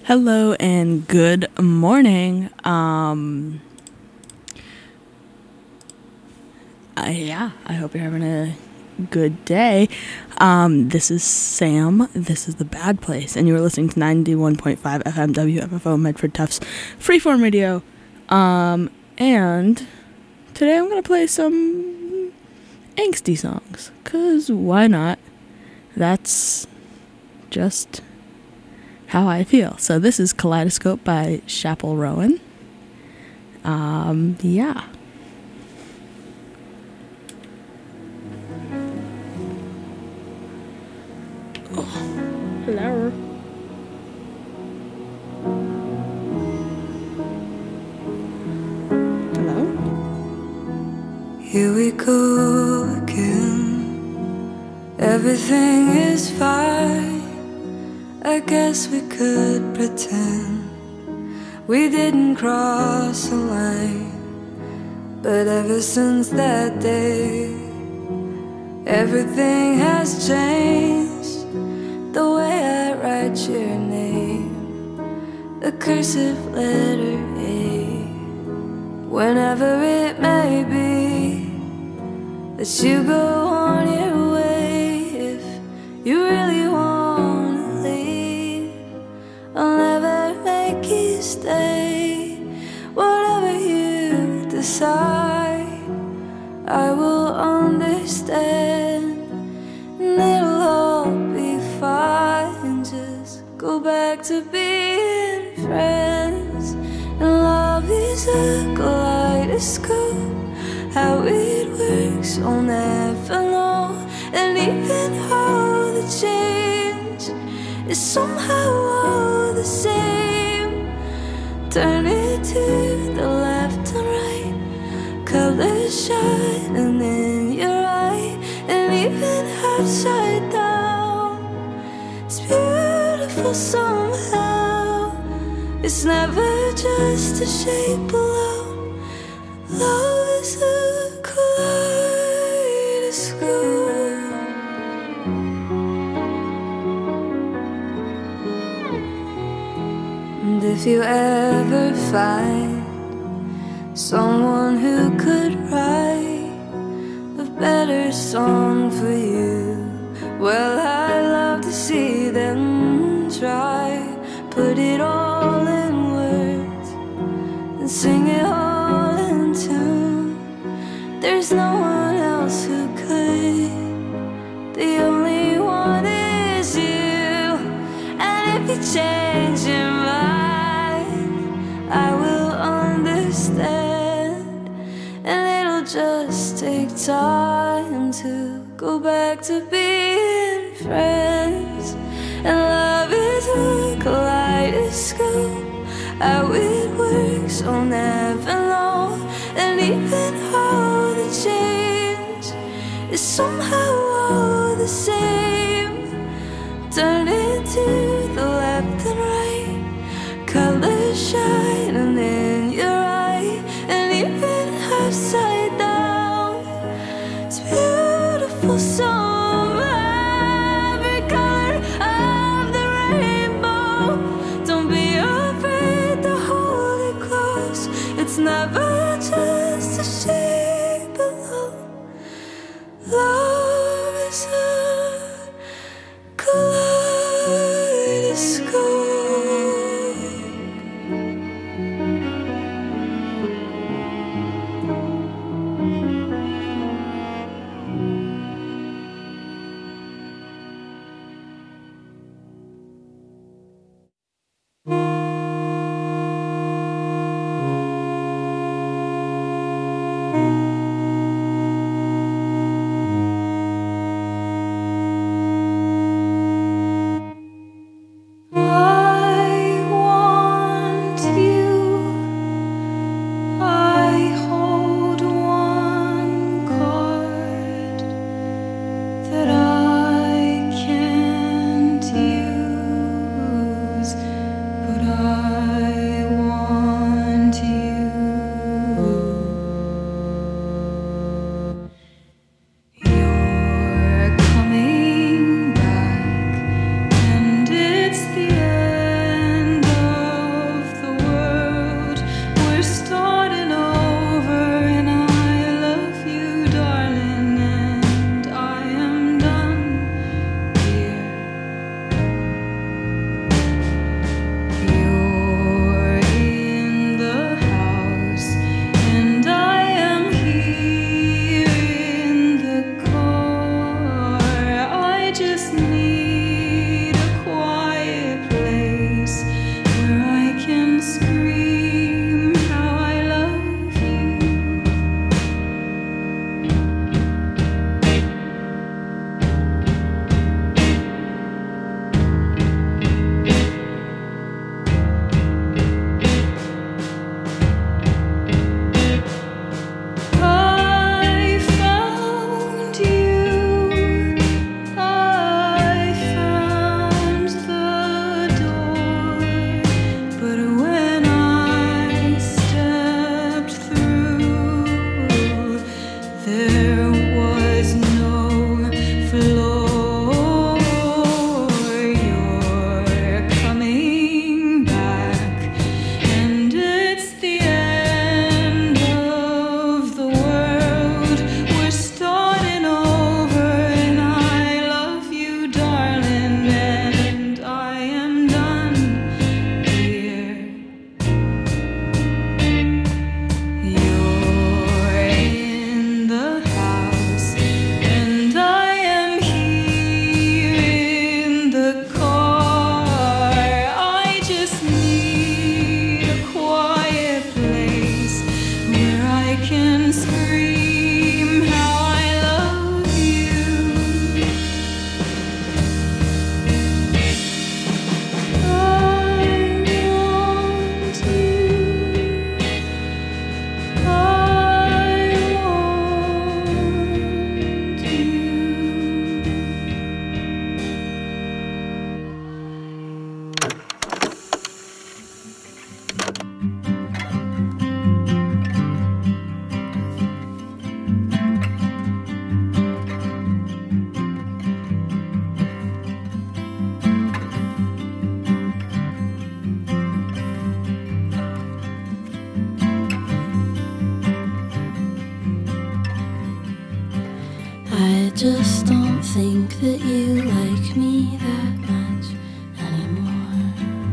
Hello and good morning. I hope you're having a good day. This is Sam. This is The Bad Place, and you're listening to 91.5 FM WFFO Medford Tufts Freeform Radio. And today I'm gonna play some angsty songs, 'cause why not? That's just how I feel. So this is Kaleidoscope by Chappell Rowan. Yeah. Oh, hello. Hello? Here we go again. Everything is fine. I guess we could pretend we didn't cross a line. But ever since that day, everything has changed. The way I write your name, the cursive letter A. Whenever it may be that you go on your way, if you really wanna leave, I'll never make you stay. Whatever you decide, I will understand, and it'll all be fine. Just go back to being friends. And love is a kaleidoscope. How it works, I'll never know. And even how the change is somehow all the same. Turn it to the left and right, colors shining in your eye. And even upside down, it's beautiful somehow. It's never just a shape alone. Love is a kaleidoscope. And if you ever find someone who could write a better song for you, well, I'd love to see them try. Put it all in words and sing it all in tune. There's no one else who could. The only one is you. And if you change your mind, I will understand. And it'll just take time to go back to being friends. And love is a kaleidoscope. How it works, I'll never know. And even how the change is somehow all the same. Turn it to the left and right, colors shining in your eye. And even upside down, it's beautiful somehow. Every color of the rainbow, don't be afraid to hold it close. It's never just a shape alone. Love is a kaleidoscope. can scream how I love you. I want you. I want you. I just don't think that you like me that much anymore.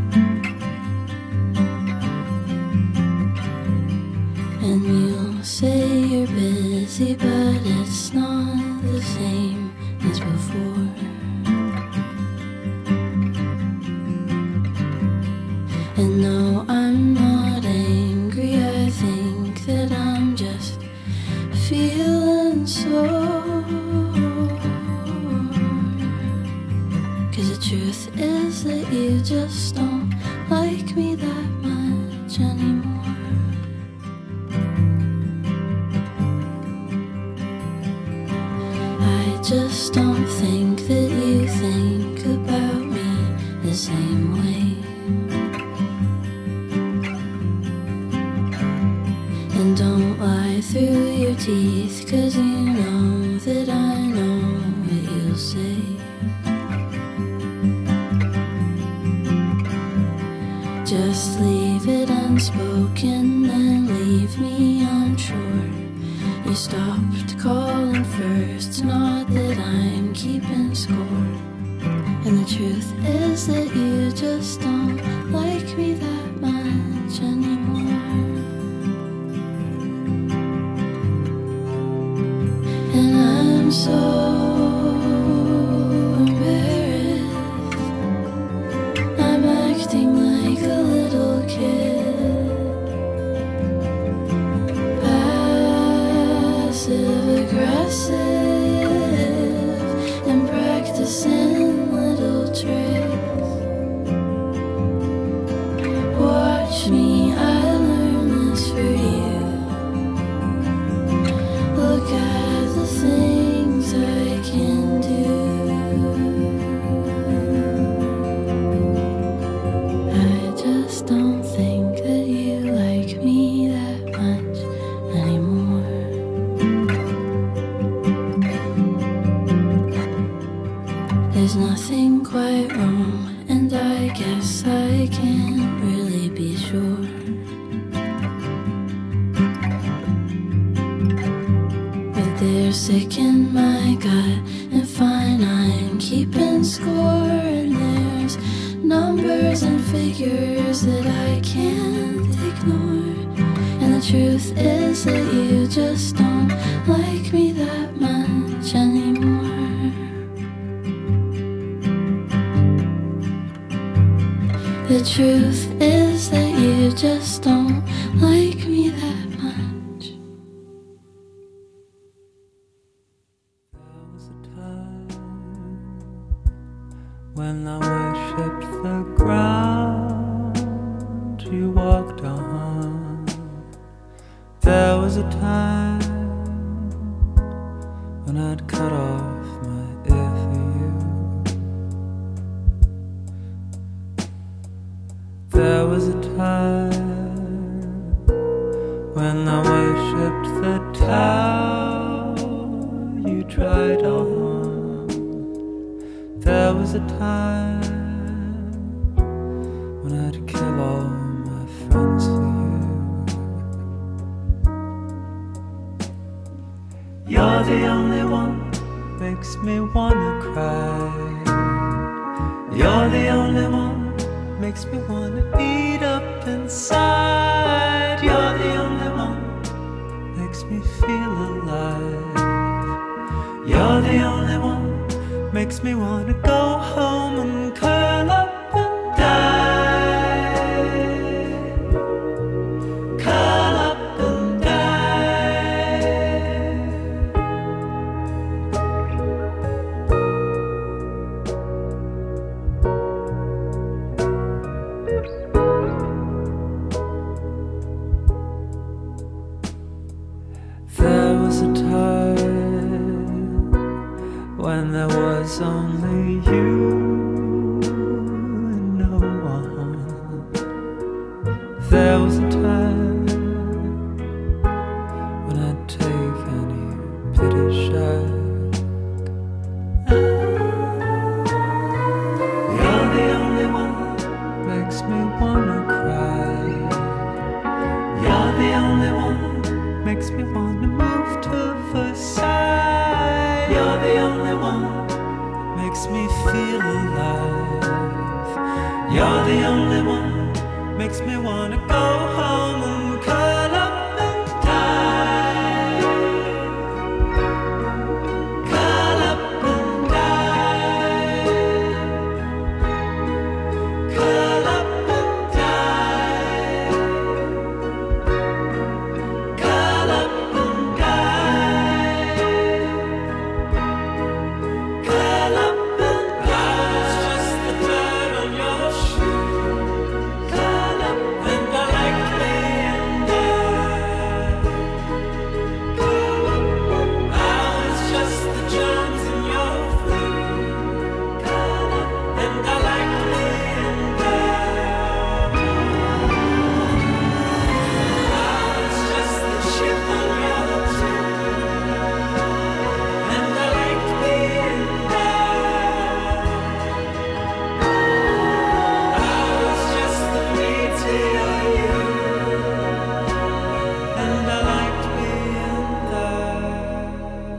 And you'll say you're busy, but it's not the same as before. And no, I'm not angry, I think that I'm just feeling sore. 'Cause the truth is that you just don't like me that much anymore. I just don't think that you think about me the same way. And don't lie through your teeth, 'cause you know that I know what you'll say. Just leave it unspoken and leave me unsure. You stopped calling first, not that I'm keeping score. And the truth is that you just don't like me that much anymore. And I'm so embarrassed. I'm acting like a little kid, passive aggressive, and practicing little tricks. Watch me, I learned this for you. Look at the things I can do. I just don't think that you like me that much anymore. There's nothing quite wrong, and I guess I can't really be sure. But they're sick in my gut, and fine, I'm keeping score. And there's numbers and figures that I can't ignore. And the truth is that you just don't like me that much anymore. The truth is that you just don't like me that much. There was a time when I worshipped the ground you walked on. There was a time when I'd cut off my ear for you. There was a time when I worshipped the towel you tried on. There was a time when I'd kill all my friends for you. You're the only one makes me wanna cry. You're the only one makes me wanna eat up inside. You're the only one makes me feel alive. You're the only one makes me wanna go home and curl up and die. Curl up and die. it's only you and no one. There was a time when I'd take any pity shot. You're the only one makes me wanna cry. You're the only one makes me wanna move to the side. You're the only one that makes me feel alive. You're the only one makes me wanna go home and curl up and die. Curl up and die. Curl up and die. Curl up and die. Curl up and die. It's just the dirt on your shoe. Curl up and I like being there. Curl up and die. It's just the germs in your food. Curl up and I like being there. It's just the chip on your tooth. And I like being there. It's just the beauty of you. And I like being there.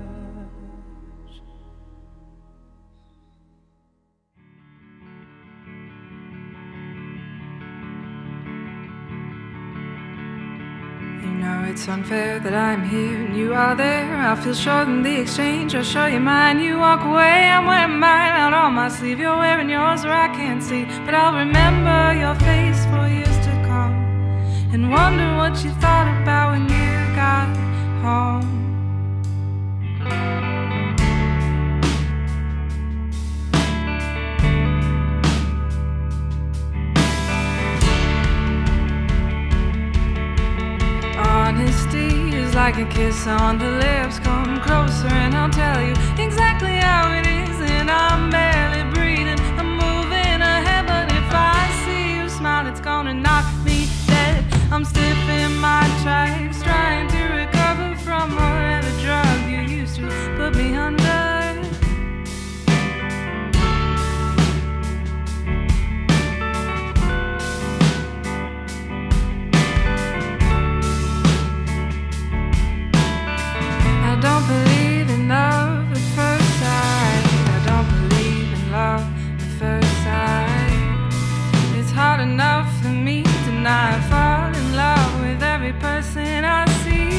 You know it's unfair that I'm here and you are there. I feel short in the exchange. I'll show you mine. You walk away, I'm wearing mine out on my sleeve. You're wearing yours where I can't see, but I'll remember your face for years to come and wonder what you thought about when you got home. Honesty is like a kiss on the lips. Come closer and I'll tell you exactly how it is. And I'm barely breathing, I'm moving ahead, but if I see you smile, it's gonna knock me dead. I'm stiff in my tracks, trying to recover from whatever drug you used to put me under. I don't believe in love at first sight. I don't believe in love at first sight. It's hard enough for me to not fall in love with every person I see.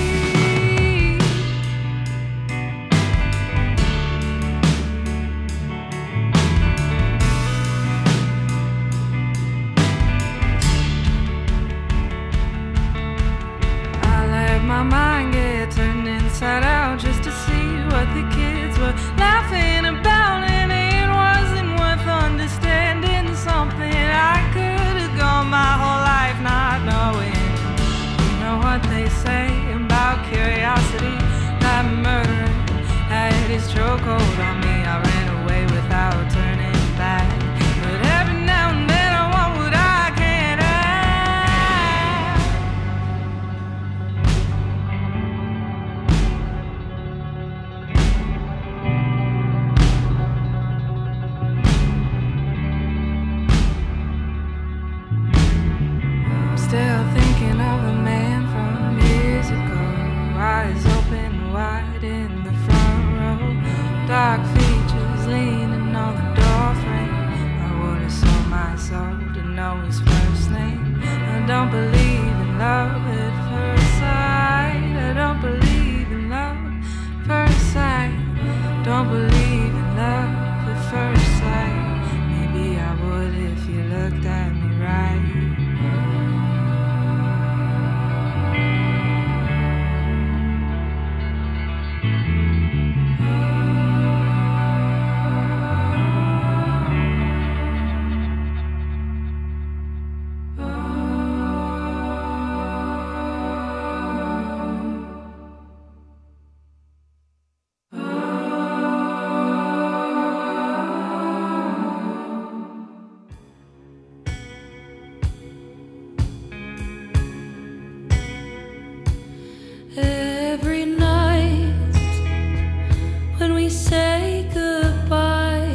Every night when we say goodbye,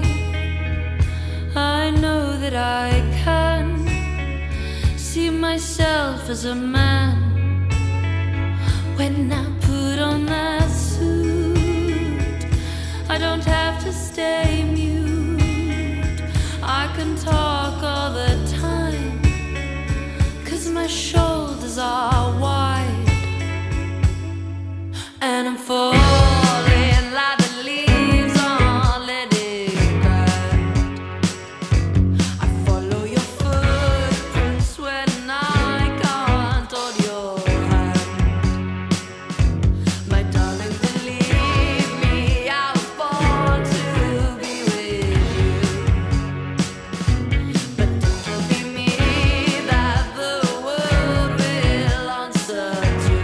I know that I can see myself as a man when I put on that suit. I don't have to stay mute, I can talk all the time, 'cause my shoulders are wide, and I'm falling like the leaves on letting ground. I follow your footprints when I can't hold your hand. My darling, believe me, I was born to be with you. But don't believe me that the world will answer to.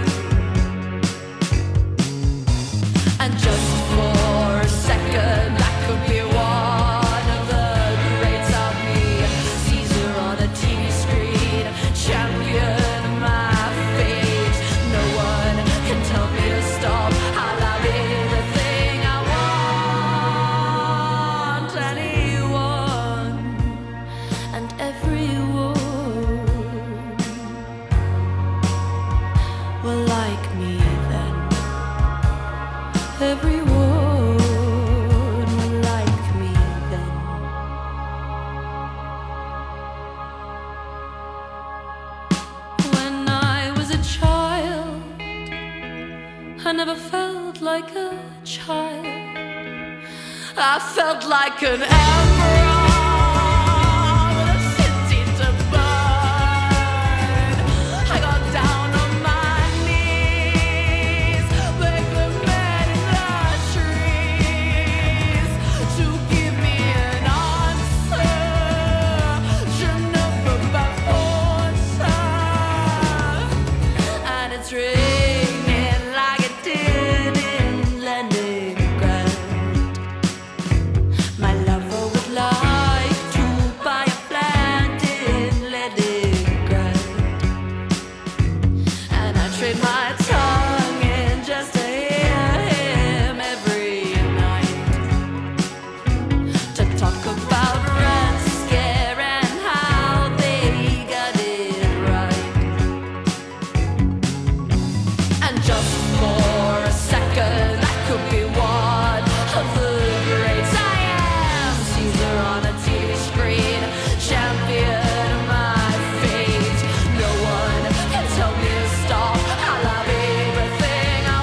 And just for a second, I could be one of the greats of me. Caesar on a TV screen, champion of my fate. No one can tell me to stop. I'll have everything I want. Anyone and everyone will like me then. Everyone will like me then. When I was a child, I never felt like a child. I felt like an emperor with a city to burn. I got down on my knees, begged the man in the trees to give me an answer. Je ne peux pas penser. And it's raining like it did in Leningrad. My lover would like to buy a flat in Leningrad, and I trade my tongue in just to hear him every night, to talk about Red Scare and how they got it right. And just for a second, I could be one of the greats. I am Caesar on a TV screen, champion of my fate. No one can tell me to stop. I'll have everything I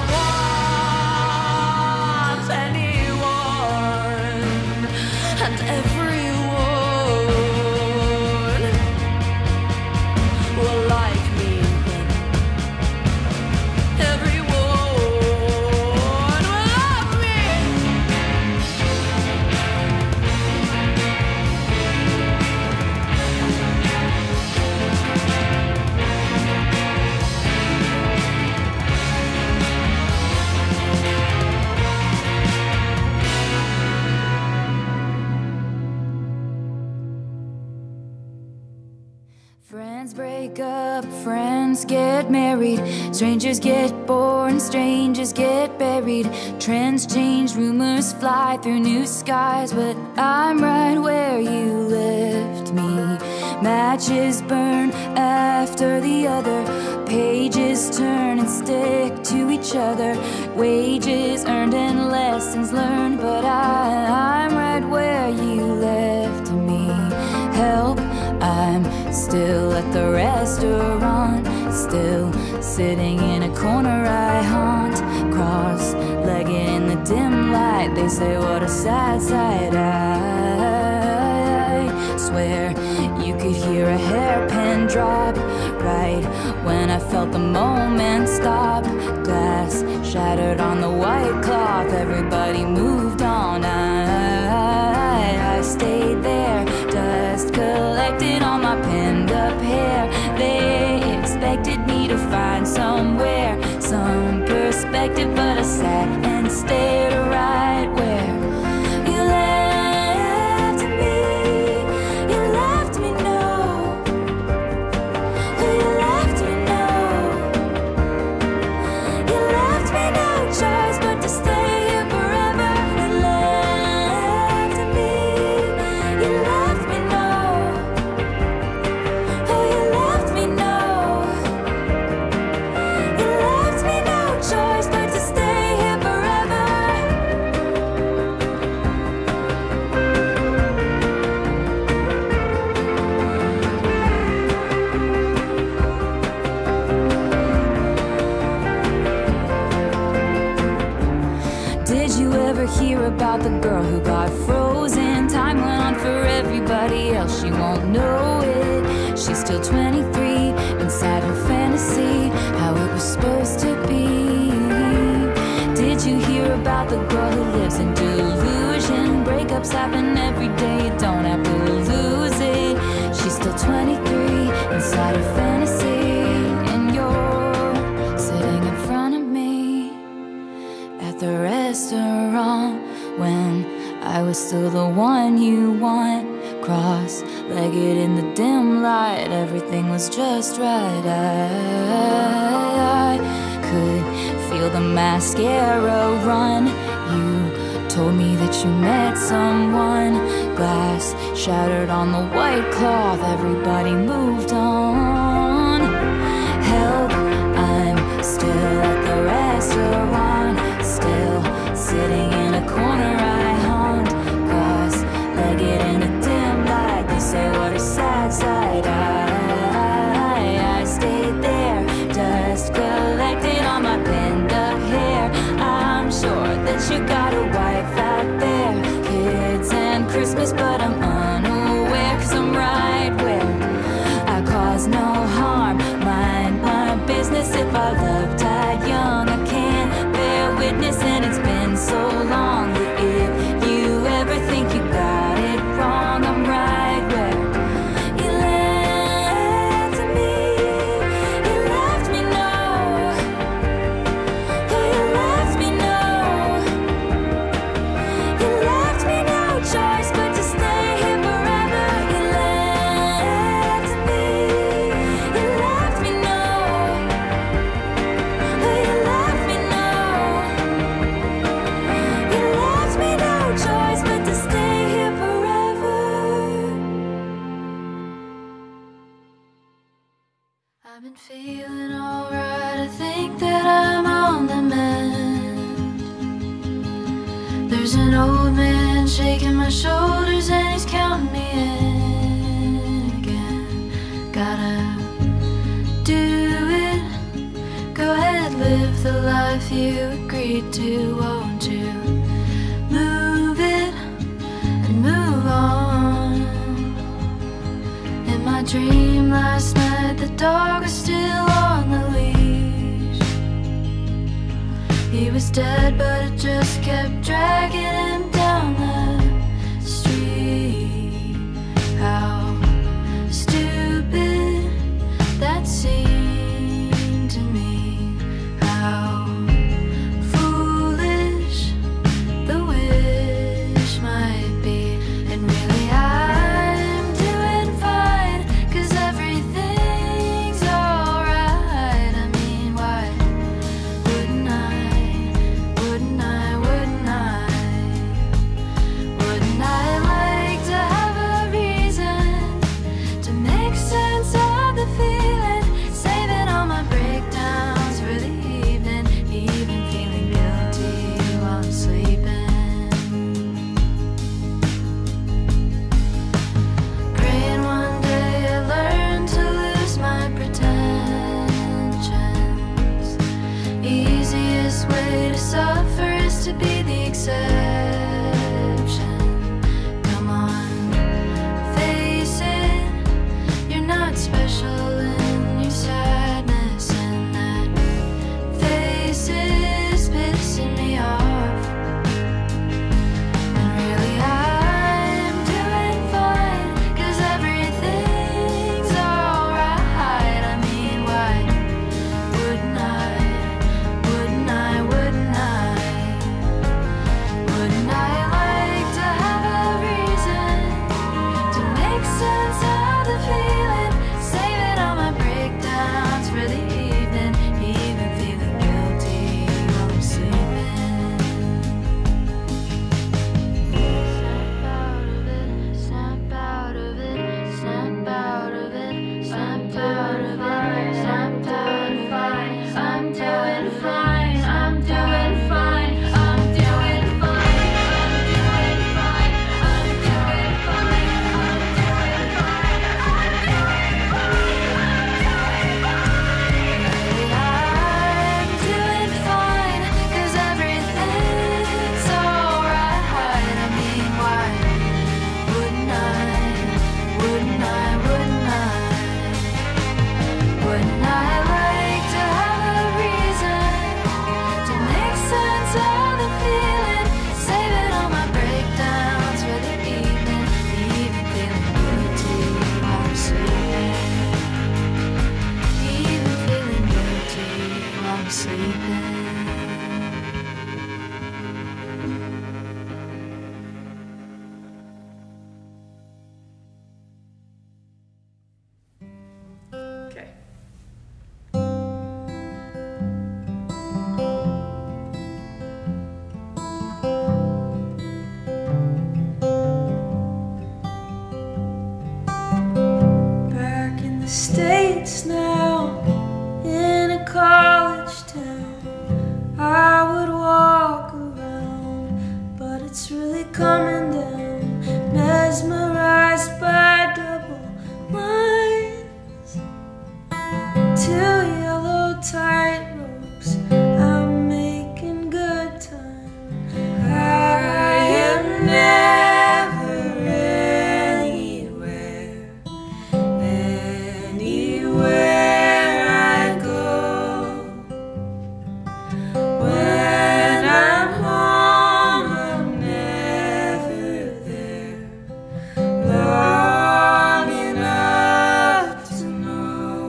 want. Anyone and everyone will like me then. Everyone will love me. Friends break up, friends get married, strangers get born, strangers get buried. Trends change, rumors fly through new skies, but I'm right where you left me. Matches burn after the other, pages turn and stick to each other. Wages earned and lessons learned, but I'm right where you left me. Help, I'm still at the restaurant, still sitting in a corner I haunt. Cross-legged in the dim light, they say what a sad sight. I swear you could hear a hairpin drop right when I felt the moment stop. Glass shattered on the white cloth, everybody moved on. I stayed there, dust collected on my pinned up hair. They expected me to find somewhere some perspective, but I sat and stared right where you left me. You left me, no. You left me, no. You hear about the girl who got frozen? Time went on for everybody else, she won't know it. She's still 23, inside her fantasy, how it was supposed to be. Did you hear about the girl who lives in delusion? Breakups happen every day, you don't have to lose it. She's still 23, inside her fantasy, and you're sitting in front of me at the restaurant when I was still the one you want. Cross-legged in the dim light, everything was just right. I could feel the mascara run. You told me that you met someone. Glass shattered on the white cloth, everybody moved on. Help, I'm still at the restaurant, still sitting in a corner I haunt. Cross-legged in a dim light, you say what a sad sight. I stayed there, dust collected on my pinned up hair. I'm sure that you got a wife out there, kids and Christmas, but I'm unaware, 'cause I'm right where I cause no harm. Mind my business, if I love died young, I can't bear witness, and it's been so long that if you ever think you got it wrong, I'm right where you left me. You left me know. You left me know. You left me no choice but to stay here forever. You left me. You left me know. You left me know. You left me no choice but to stay here forever. I've been feeling alright, I think that I'm on the mend. There's an old man shaking my shoulders and he's counting me in again. Gotta do it. Go ahead, live the life you agreed to. Won't you move it and move on? In my dream last night, the dog was still on the leash. He was dead, but it just kept dragging him down the street. How stupid that seemed to me. How foolish the wish might be. And really I'm doing fine, 'cause everything's alright. I mean, why wouldn't I? Wouldn't I? Wouldn't I? Wouldn't I like to have a reason to make sense of the feeling? Saving all my breakdowns for the evening, even feeling guilty while I'm sleeping. Praying one day I learn to lose my pretensions. Easiest way to suffer is to be the exception. Come on, face it, you're not special in your sadness, and that face is pissing me off. And really I'm doing fine, 'cause everything's alright. I mean, why wouldn't I? Wouldn't I? Wouldn't I? coming down, mesmerized by double lines. Two yellow tight ropes, I'm making good time. I am never anywhere I go. When I'm home, I'm never there long enough to know.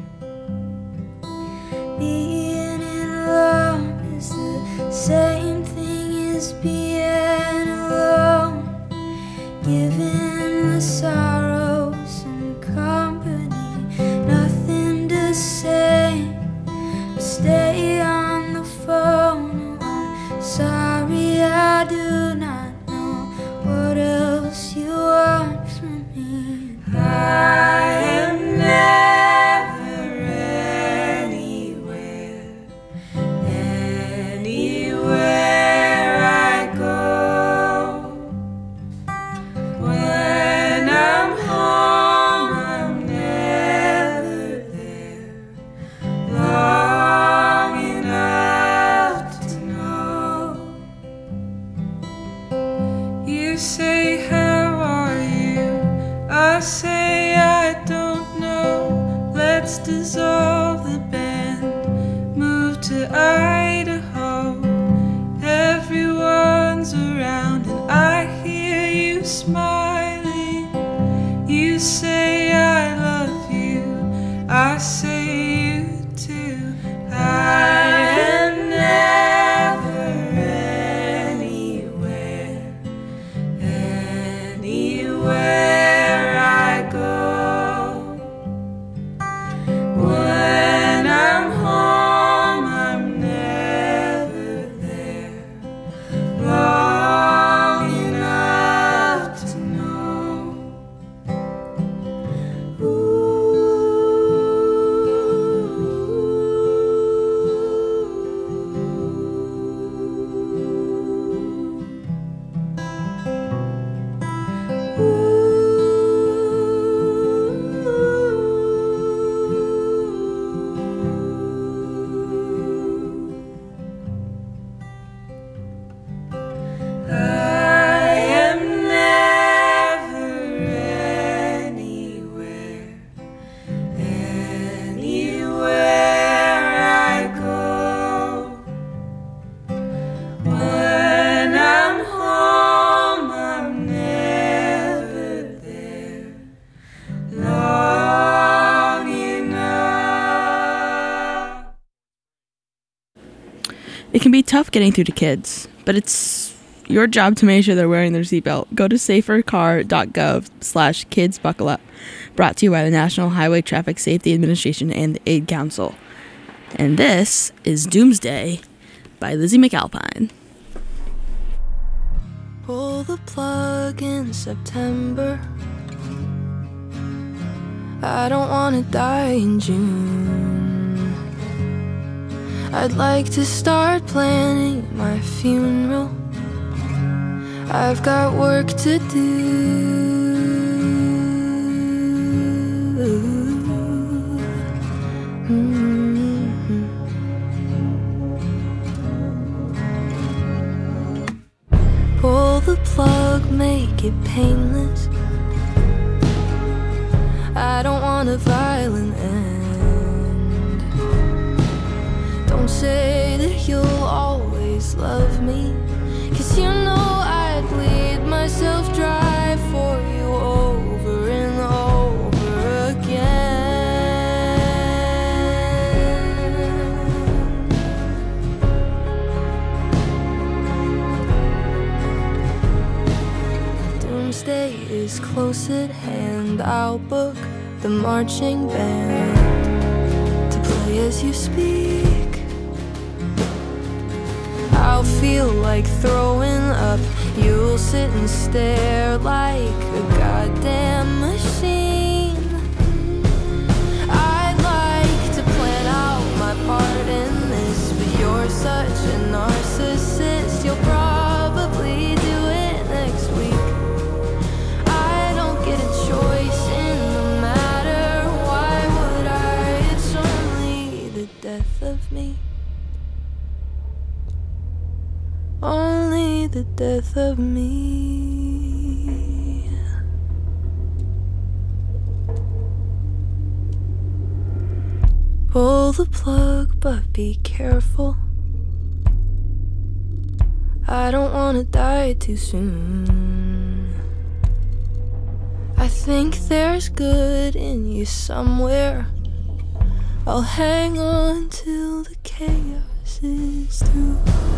Being in love is the same thing as being alone, giving the sorrow some company, nothing to say, but stay on the phone. I'm sorry, I do not know what else you want from me. I am never anywhere I go. When I'm home, I'm never there long enough to know. You say, how are you? I say, I don't know. Let's dissolve the band, move to Idaho. Everyone's around and I hear you smiling. You say I love you, I say you too. I am never anywhere I go. When I'm home, I'm never there long enough to know. I am never anywhere I go. When I'm home, I'm never there long enough. It can be tough getting through to kids, but it's your job to make sure they're wearing their seatbelt. Go to safercar.gov/kidsbuckleup. Brought to you by the National Highway Traffic Safety Administration and the Aid Council. And this is Doomsday by Lizzie McAlpine. Pull the plug in September. I don't wanna die in June. I'd like to start planning my funeral. I've got work to do. Pull the plug, make it painless. I don't want a violent end. Don't say that you'll always love me, 'cause you know I'd bleed myself dry for you over and over again. Doomsday is close at hand. I'll book the marching band to play as you speak. I'll feel like throwing up. You'll sit and stare like a goddamn machine. I'd like to plan out my part in this, but you're such a narcissist. You'll probably do it the death of me. Pull the plug, but be careful. I don't wanna die too soon. I think there's good in you somewhere. I'll hang on till the chaos is through.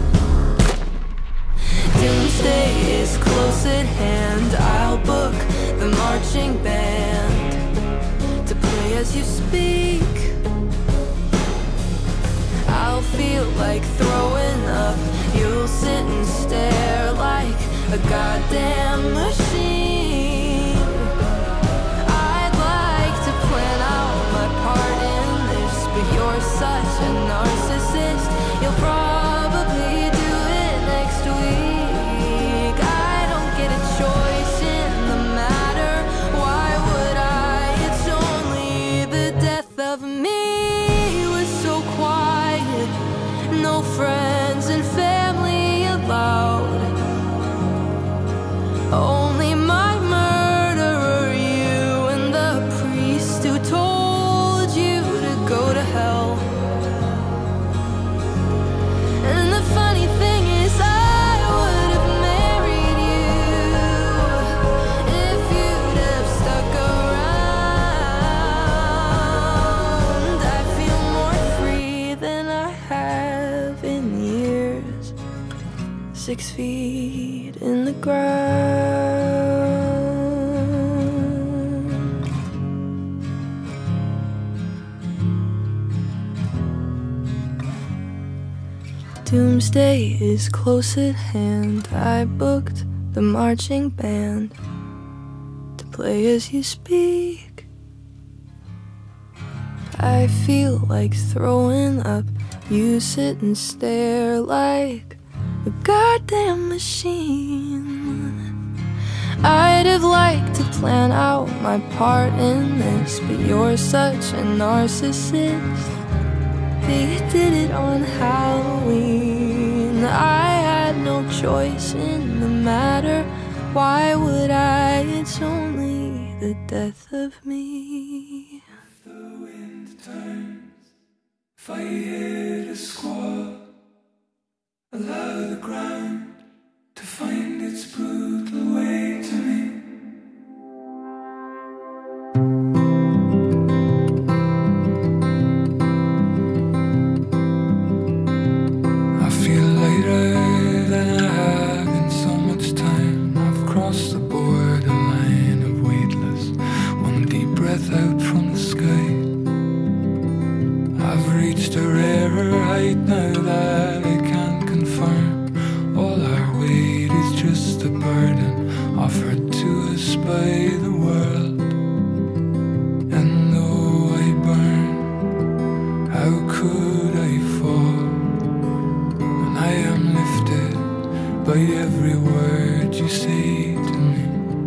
Doomsday is close at hand. I'll book the marching band to play as you speak. I'll feel like throwing up. You'll sit and stare like a goddamn machine. I'd like to plan out my part in this, but you're such a narcissist. You'll probably do it next week. I don't get a choice in the matter. Why would I? It's only the death of me. Was so quiet, no friends and family allowed. Only my murderer, you, and the priest who told you to go to hell. And the funny thing is, I would have married you if you'd have stuck around. I feel more free than I have in years. 6 feet in the ground. Doomsday is close at hand. I booked the marching band to play as you speak. I feel like throwing up. You sit and stare like a goddamn machine. I'd have liked to plan out my part in this, but you're such a narcissist. They did it on Halloween. I had no choice in the matter. Why would I? It's only the death of me. If the wind turns, if I hear the squall, allow the ground to find its brutal way to me. I feel lighter than I have in so much time. I've crossed the borderline of weightless, one deep breath out from the sky. I've reached a rarer height now that I can't confirm. All our weight is just a burden offered to us by the world. And though I burn, how could I fall when I am lifted by every word you say to me?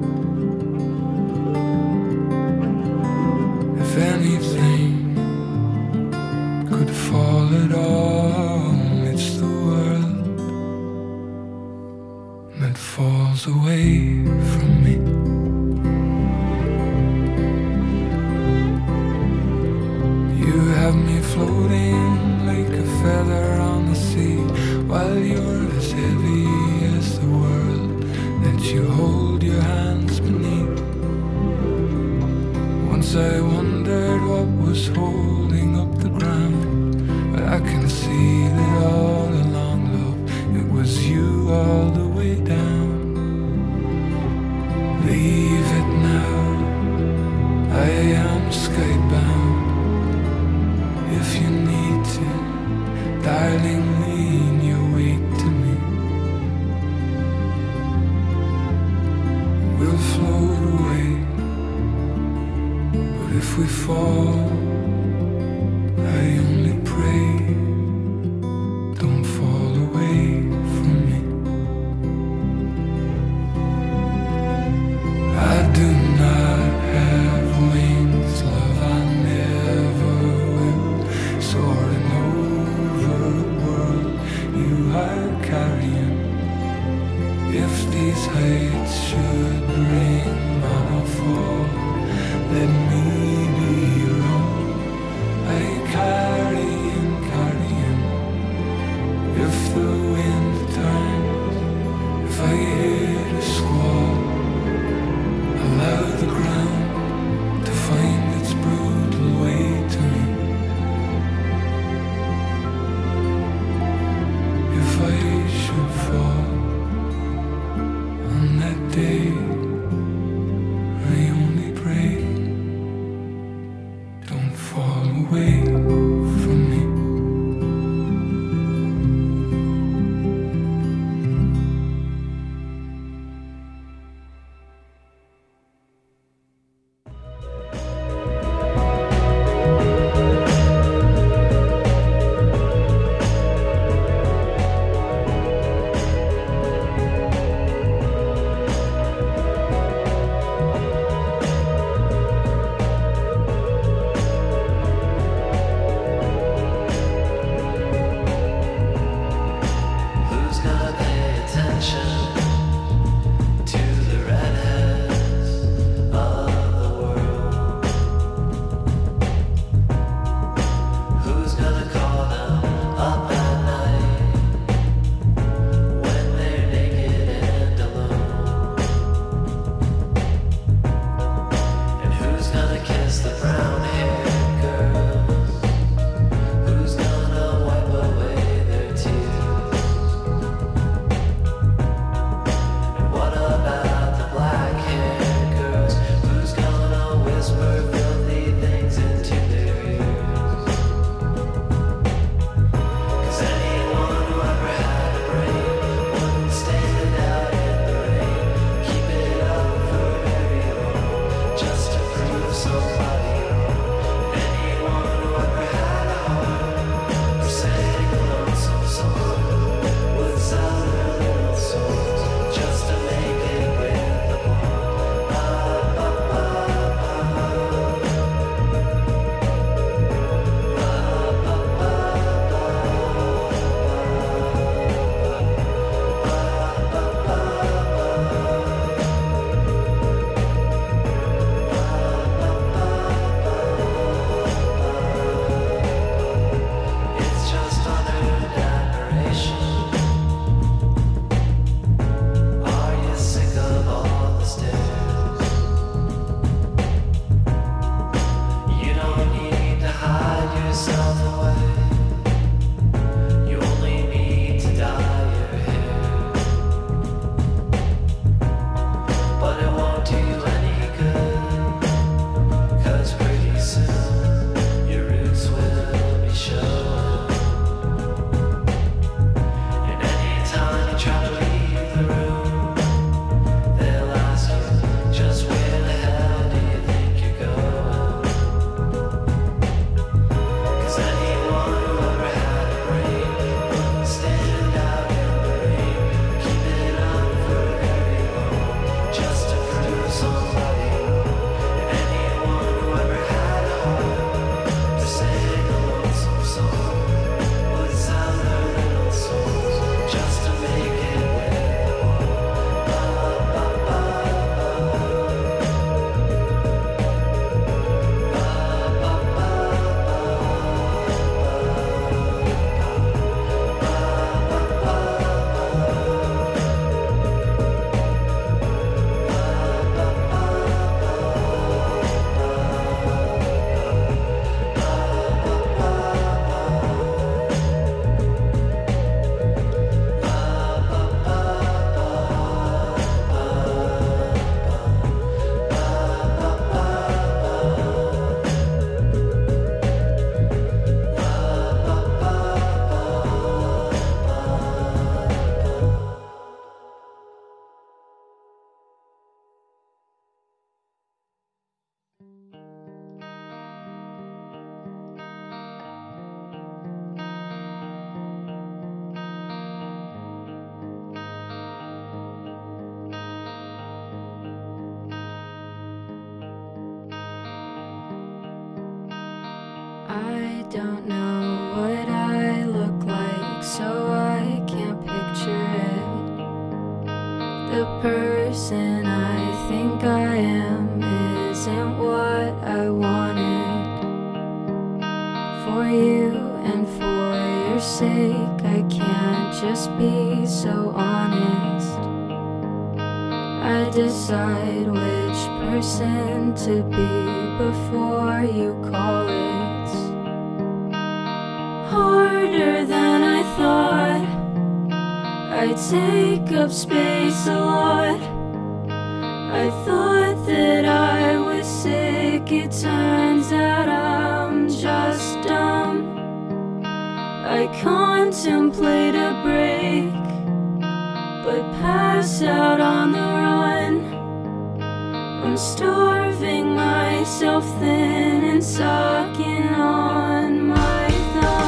If anything could fall at all, it's the world that falls away from me. You have me floating like a feather on the sea, while you're as heavy as the world that you hold your hands beneath. Once I wondered what was holding up the ground, but I can see that all along, love, it was you all the way down. The tides should bring on a fall. Let me be your own. I carry him. If the wind turns, if I hit a squall, allow the ground to find its brutal way to me. If I should fall on that day, I only pray, don't fall away from me. I don't know what I look like, so I can't picture it. The person I think I am isn't what I wanted. For you and for your sake, I can't just be so honest. I decide which person to be before you call it. Harder than I thought. I take up space a lot. I thought that I was sick. It turns out I'm just dumb. I contemplate a break, but pass out on the run. I'm starving myself thin and sucking on my thumb.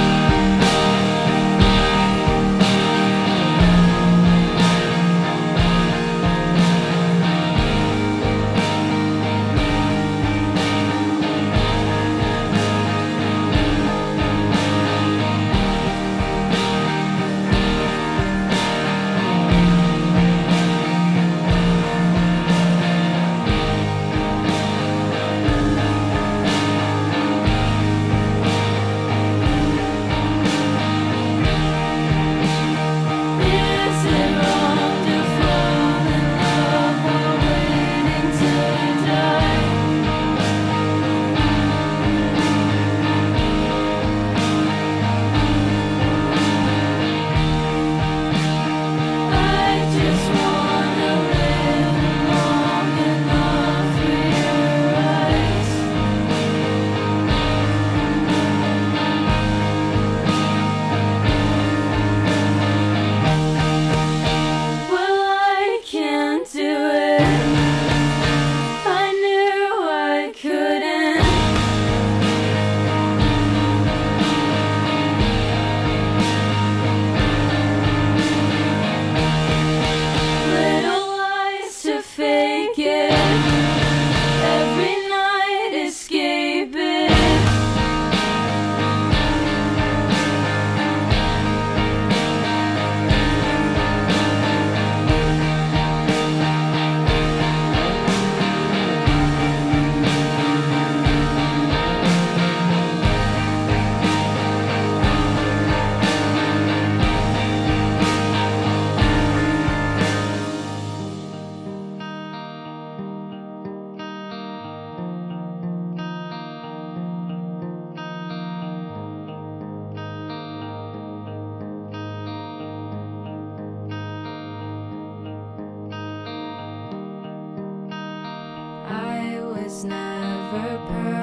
Was never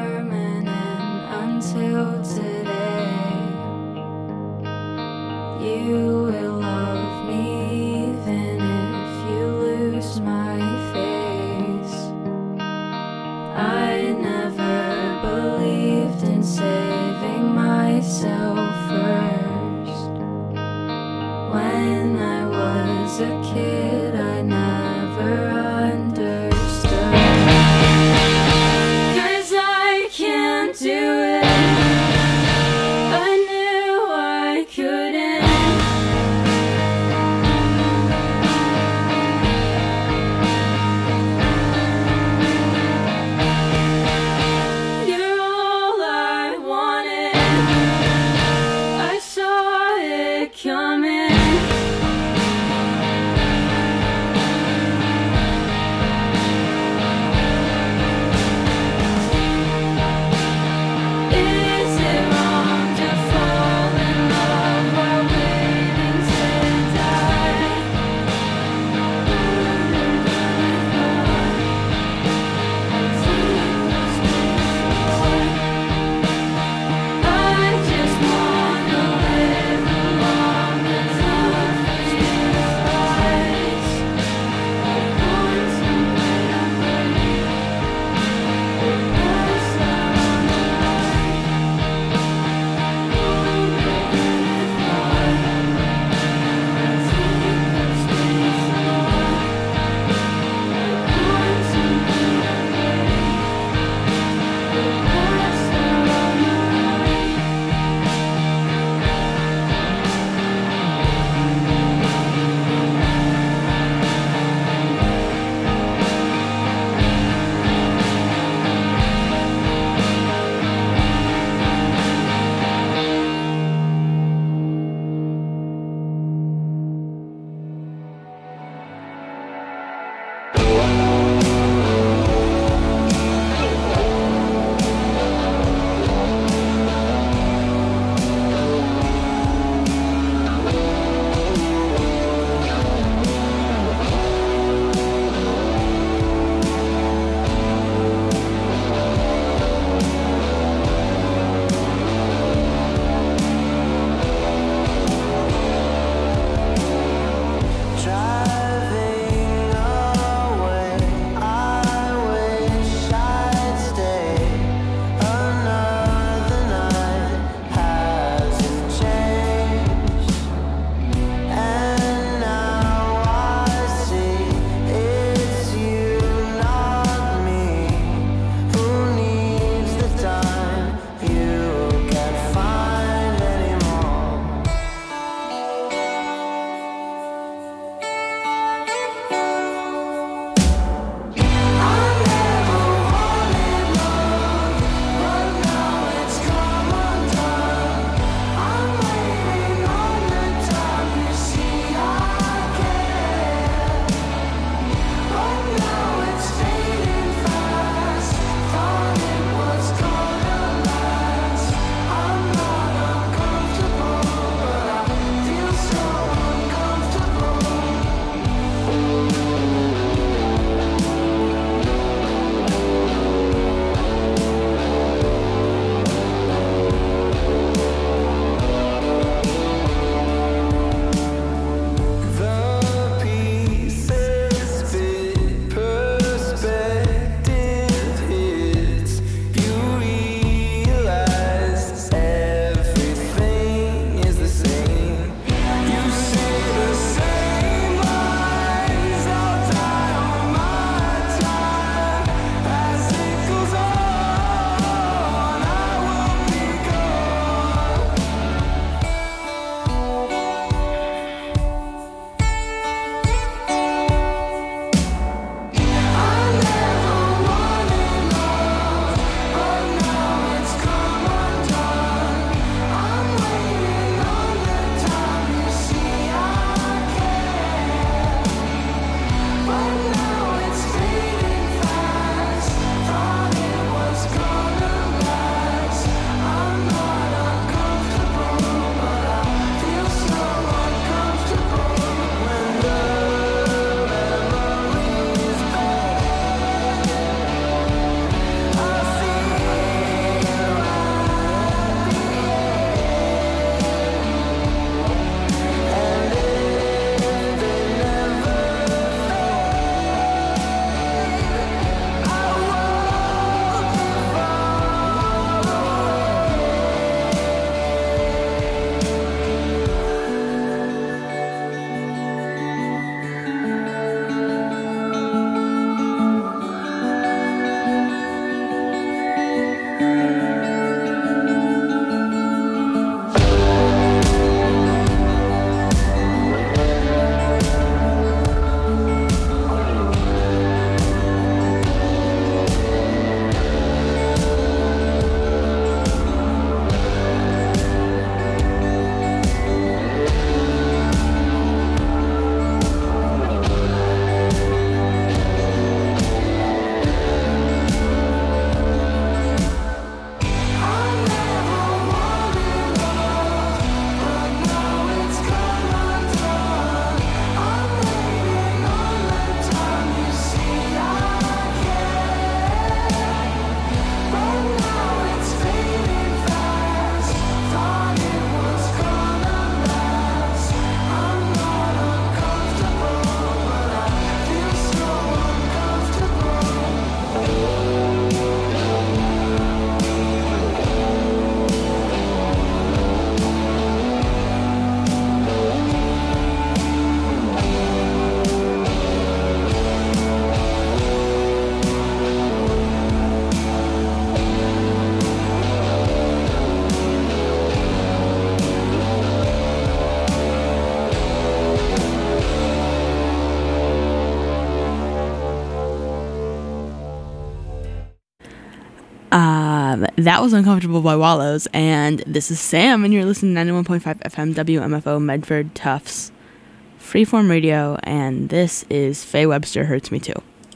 permanent until today. You will love me even if you lose my face. I never believed in saving myself first. When I was a kid, I never understood. Do it. I knew I couldn't. You're all I wanted. I saw it coming. That was Uncomfortable by Wallows, and this is Sam, and you're listening to 91.5 FM WMFO Medford Tufts Freeform Radio, and this is Faye Webster Hurts Me Too.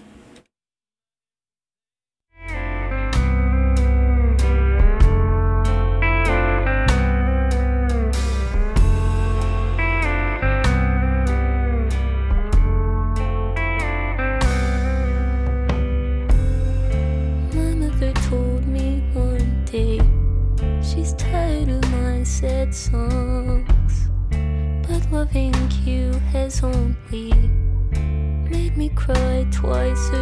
Sad songs, but loving you has only made me cry twice a